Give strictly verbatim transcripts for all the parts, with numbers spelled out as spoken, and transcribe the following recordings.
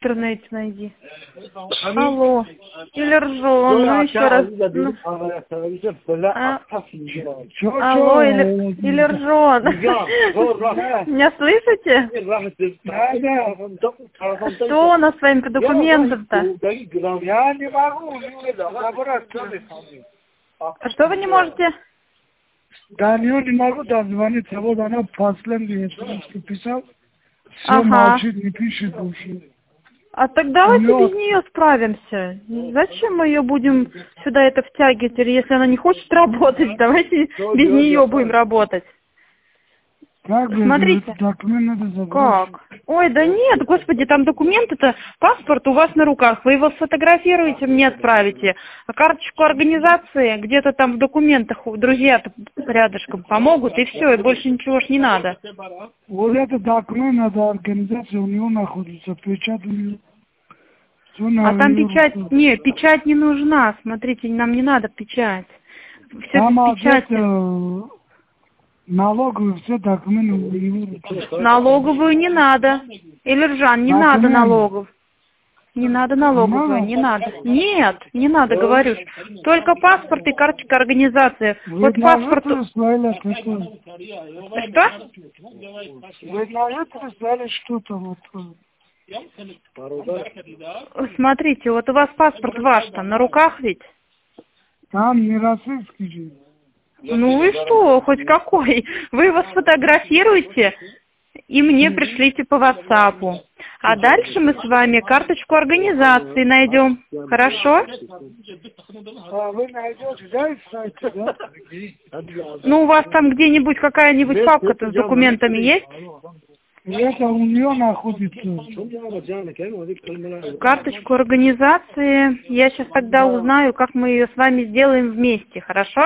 интернете найди. Алло. Или ржон, ну еще раз. Ну. А? Алло, или, или ржон. Меня слышите? Что у нас с вами по документам-то? Я не могу, А что вы не можете? Да, не, не могу дозвониться, вот она последний смс писал, все Ага. молчит, не пишет больше. А так давайте Алло. без нее справимся. Зачем мы ее будем сюда это втягивать, или если она не хочет работать, давайте без нее будем работать. Как бы Смотрите. документ надо забрать? Как? Ой, да нет, господи, там документы-то, паспорт у вас на руках, вы его сфотографируете, мне отправите. А карточку организации где-то там в документах у друзья-то рядышком помогут, и все, и больше ничего ж не надо. Вот этот документ надо организация у него находится, печать у него. Всё на А там его печать, руках. не, печать не нужна, смотрите, нам не надо печать. Все Там без печати. ответ, налоговый, все документы у него руках. Налоговую не надо. Эльжан, не надо Документ. налогов. Не надо налоговую, не надо. Нет, не надо, говорю. Только паспорт и карточка организации. Вот Вы паспорт... на это прислали какое? Что? Вы на это прислали что-то вот. Смотрите, вот у вас паспорт ваш там на руках ведь? Там не российский же. Ну и что, хоть какой? Вы его сфотографируете и мне пришлите по ватсапу. А дальше мы с вами карточку организации найдем. Хорошо? А вы найдете, да, сайт, да? Ну, у вас там где-нибудь какая-нибудь папка-то с документами есть? Это у нее находится. Карточку организации. Я сейчас тогда узнаю, как мы ее с вами сделаем вместе. Хорошо?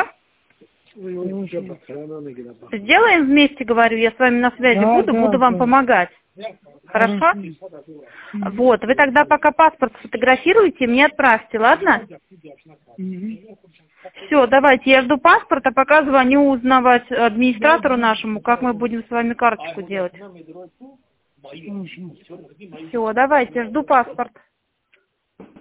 Сделаем вместе, говорю, я с вами на связи Да, буду, да, буду вам да. помогать. Хорошо? Вот, вы тогда пока паспорт сфотографируйте, мне отправьте, ладно? Все, давайте, я жду паспорта, пока звоню узнавать администратору нашему, как мы будем с вами карточку делать. Все, давайте, жду паспорт.